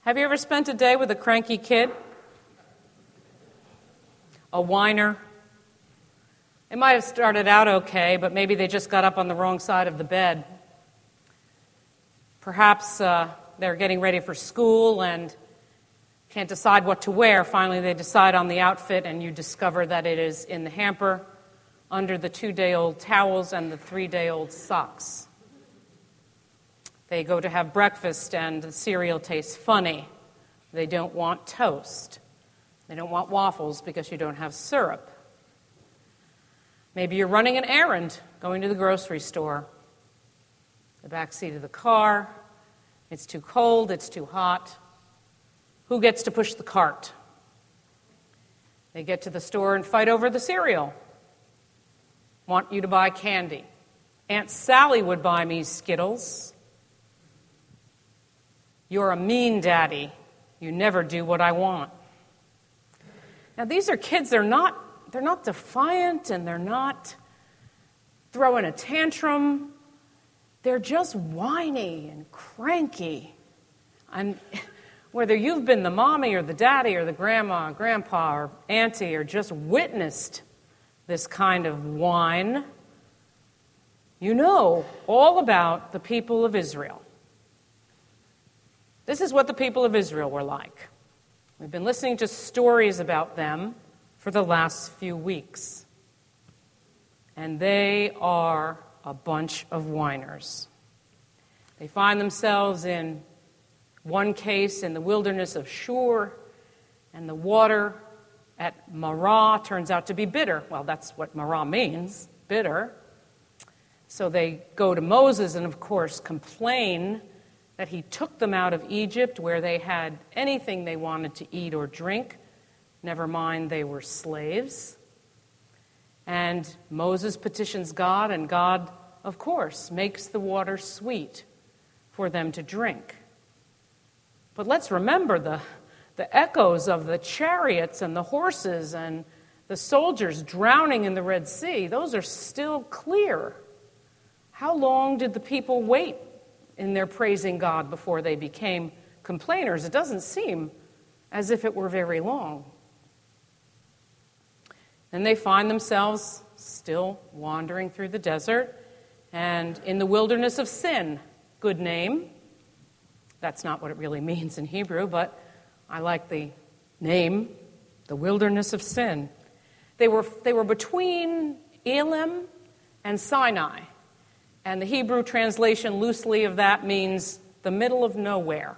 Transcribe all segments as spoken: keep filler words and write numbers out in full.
Have you ever spent a day with a cranky kid? A whiner? It might have started out okay, but maybe they just got up on the wrong side of the bed. Perhaps uh, they're getting ready for school and can't decide what to wear. Finally, they decide on the outfit, and you discover that it is in the hamper under the two-day-old towels and the three-day-old socks. They go to have breakfast, and the cereal tastes funny. They don't want toast. They don't want waffles because you don't have syrup. Maybe you're running an errand, going to the grocery store. The back seat of the car. It's too cold, it's too hot. Who gets to push the cart? They get to the store and fight over the cereal. Want you to buy candy. Aunt Sally would buy me Skittles. You're a mean daddy. You never do what I want. Now, these are kids, they're not, they're not defiant and they're not throwing a tantrum. They're just whiny and cranky. And whether you've been the mommy or the daddy or the grandma, grandpa, or auntie, or just witnessed this kind of whine, you know all about the people of Israel. This is what the people of Israel were like. We've been listening to stories about them for the last few weeks. And they are a bunch of whiners. They find themselves in one case in the wilderness of Shur, and the water at Marah turns out to be bitter. Well, that's what Marah means, bitter. So they go to Moses and, of course, complain that he took them out of Egypt where they had anything they wanted to eat or drink. Never mind, they were slaves. And Moses petitions God, and God, of course, makes the water sweet for them to drink. But let's remember the, the echoes of the chariots and the horses and the soldiers drowning in the Red Sea. Those are still clear. How long did the people wait in their praising God before they became complainers? It doesn't seem as if it were very long. And they find themselves still wandering through the desert and in the wilderness of Sin. Good name. That's not what it really means in Hebrew, but I like the name, the wilderness of Sin. They were, they were between Elim and Sinai. And the Hebrew translation loosely of that means the middle of nowhere.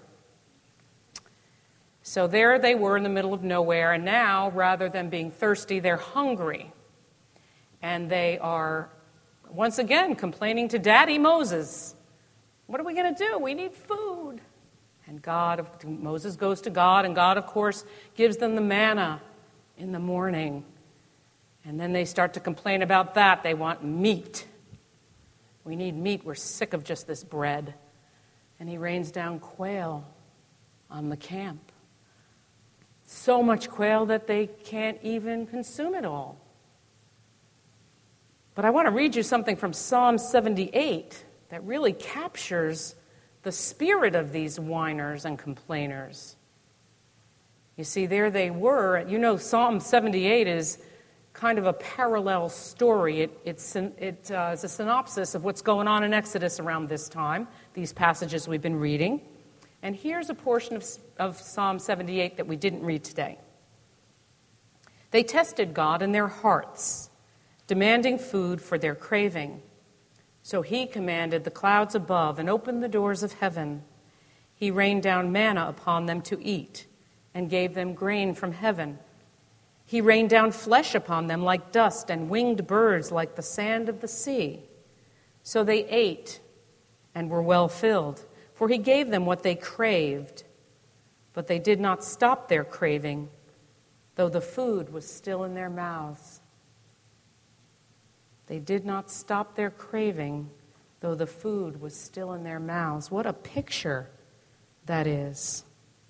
So there they were in the middle of nowhere, and now, rather than being thirsty, they're hungry. And they are, once again, complaining to Daddy Moses. What are we going to do? We need food. And God, Moses goes to God, and God, of course, gives them the manna in the morning. And then they start to complain about that. They want meat. We need meat. We're sick of just this bread. And he rains down quail on the camp. So much quail that they can't even consume it all. But I want to read you something from Psalm seventy-eight that really captures the spirit of these whiners and complainers. You see, there they were. You know, Psalm seventy-eight is kind of a parallel story. It, it's it, uh, is a synopsis of what's going on in Exodus around this time, these passages we've been reading. And here's a portion of, of Psalm seventy-eight that we didn't read today. They tested God in their hearts, demanding food for their craving. So he commanded the clouds above and opened the doors of heaven. He rained down manna upon them to eat and gave them grain from heaven. He rained down flesh upon them like dust and winged birds like the sand of the sea. So they ate and were well filled, for he gave them what they craved. But they did not stop their craving, though the food was still in their mouths. They did not stop their craving, though the food was still in their mouths. What a picture that is.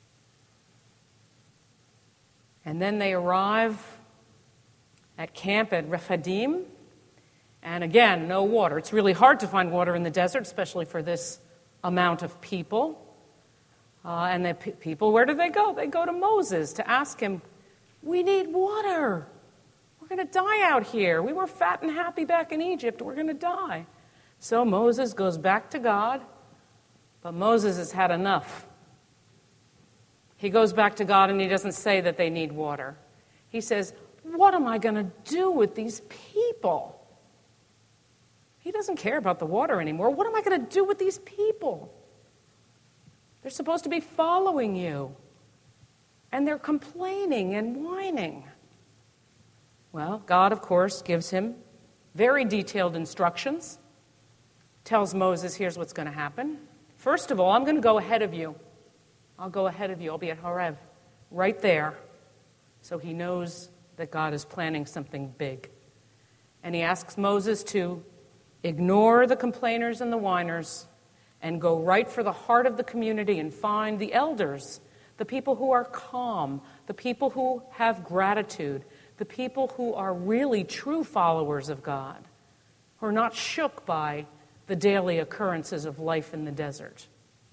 And then they arrive at camp at Rephidim. And again, no water. It's really hard to find water in the desert, especially for this amount of people. Uh, and the pe- people, where do they go? They go to Moses to ask him, we need water. We're going to die out here. We were fat and happy back in Egypt. We're going to die. So Moses goes back to God, but Moses has had enough. He goes back to God and he doesn't say that they need water. He says, what am I going to do with these people? He doesn't care about the water anymore. What am I going to do with these people? They're supposed to be following you. And they're complaining and whining. Well, God, of course, gives him very detailed instructions. Tells Moses, here's what's going to happen. First of all, I'm going to go ahead of you. I'll go ahead of you. I'll be at Horeb, right there. So he knows that God is planning something big. And he asks Moses to ignore the complainers and the whiners and go right for the heart of the community and find the elders, the people who are calm, the people who have gratitude, the people who are really true followers of God, who are not shook by the daily occurrences of life in the desert.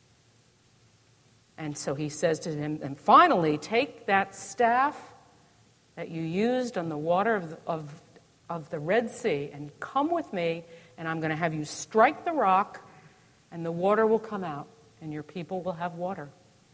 And so he says to him, and finally, take that staff that you used on the water of the, of, of the Red Sea and come with me, and I'm going to have you strike the rock, and the water will come out, and your people will have water.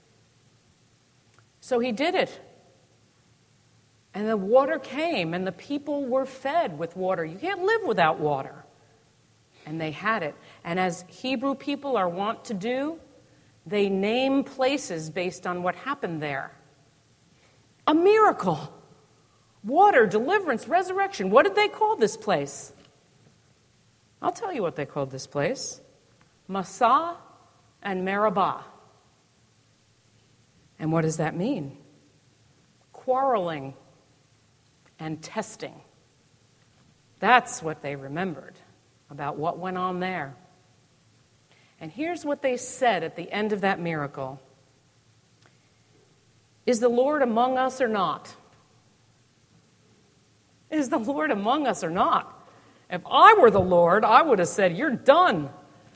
So he did it. And the water came, and the people were fed with water. You can't live without water. And they had it. And as Hebrew people are wont to do, they name places based on what happened there. A miracle. Water, deliverance, resurrection. What did they call this place? I'll tell you what they called this place. Massah and Meribah. And what does that mean? Quarreling and testing. That's what they remembered about what went on there. And here's what they said at the end of that miracle. Is the Lord among us or not? Is the Lord among us or not? If I were the Lord, I would have said, you're done.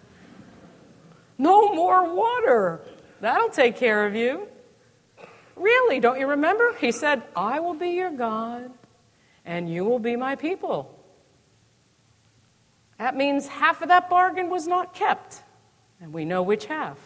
No more water. That'll take care of you. Really, don't you remember? He said, I will be your God, and you will be my people. That means half of that bargain was not kept, and we know which half.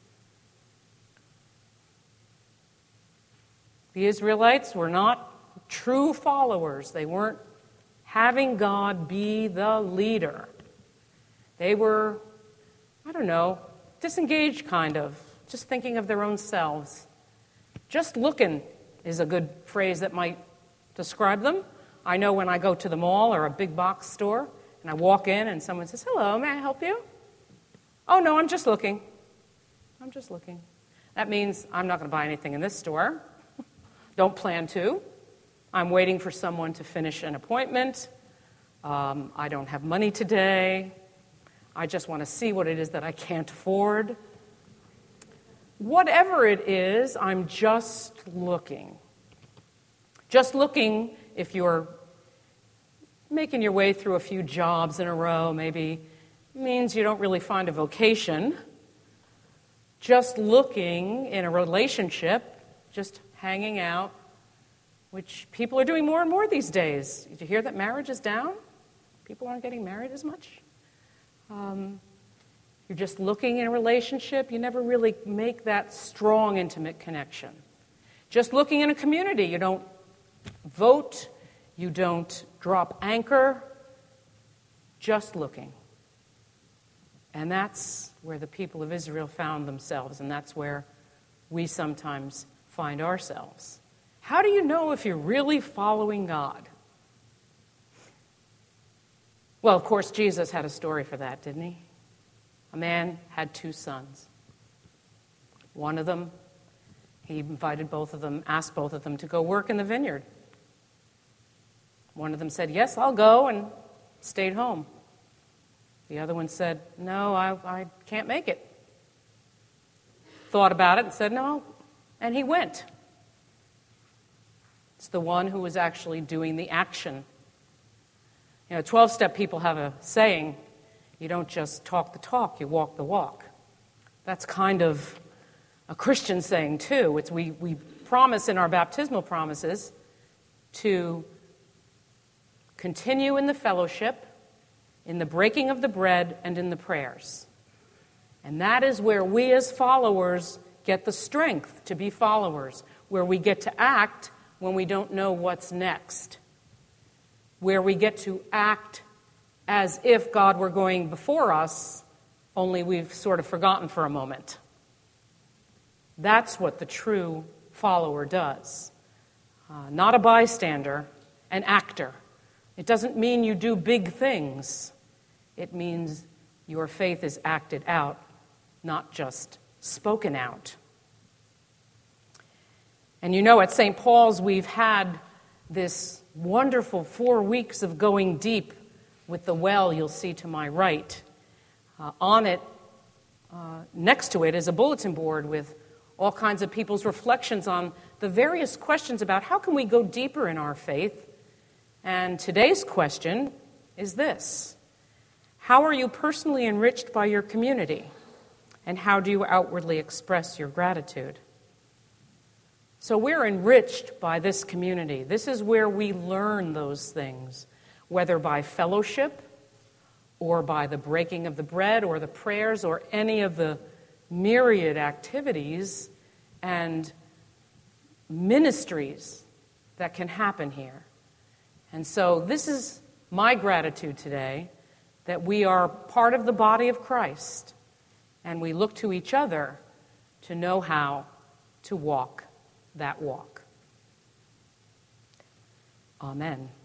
The Israelites were not true followers. They weren't having God be the leader. They were, I don't know, disengaged kind of, just thinking of their own selves. Just looking is a good phrase that might describe them. I know when I go to the mall or a big box store and I walk in and someone says, hello, may I help you? Oh, no, I'm just looking. I'm just looking. That means I'm not going to buy anything in this store. Don't plan to. I'm waiting for someone to finish an appointment. Um, I don't have money today. I just want to see what it is that I can't afford. Whatever it is, I'm just looking. Just looking if you're making your way through a few jobs in a row, maybe means you don't really find a vocation. Just looking in a relationship, just hanging out, which people are doing more and more these days. Did you hear that marriage is down? People aren't getting married as much. Um, you're just looking in a relationship. You never really make that strong, intimate connection. Just looking in a community. You don't vote. You don't drop anchor. Just looking. And that's where the people of Israel found themselves, and that's where we sometimes find ourselves. How do you know if you're really following God? Well, of course, Jesus had a story for that, didn't he? A man had two sons. One of them, he invited both of them, asked both of them to go work in the vineyard. One of them said, yes, I'll go, and stayed home. The other one said, no, I, I can't make it. Thought about it and said, no, and he went. It's the one who was actually doing the action. You know, twelve-step people have a saying, you don't just talk the talk, you walk the walk. That's kind of a Christian saying too. It's we, we promise in our baptismal promises to continue in the fellowship, in the breaking of the bread, and in the prayers. And that is where we as followers get the strength to be followers, where we get to act when we don't know what's next, where we get to act as if God were going before us, only we've sort of forgotten for a moment. That's what the true follower does. Uh, not a bystander, an actor. It doesn't mean you do big things. It means your faith is acted out, not just spoken out. And you know, at Saint Paul's, we've had this wonderful four weeks of going deep with the well you'll see to my right. Uh, on it, uh, next to it, is a bulletin board with all kinds of people's reflections on the various questions about how can we go deeper in our faith. And today's question is this: how are you personally enriched by your community? And how do you outwardly express your gratitude? So we're enriched by this community. This is where we learn those things, whether by fellowship or by the breaking of the bread or the prayers or any of the myriad activities and ministries that can happen here. And so this is my gratitude today, that we are part of the body of Christ, and we look to each other to know how to walk that walk. Amen.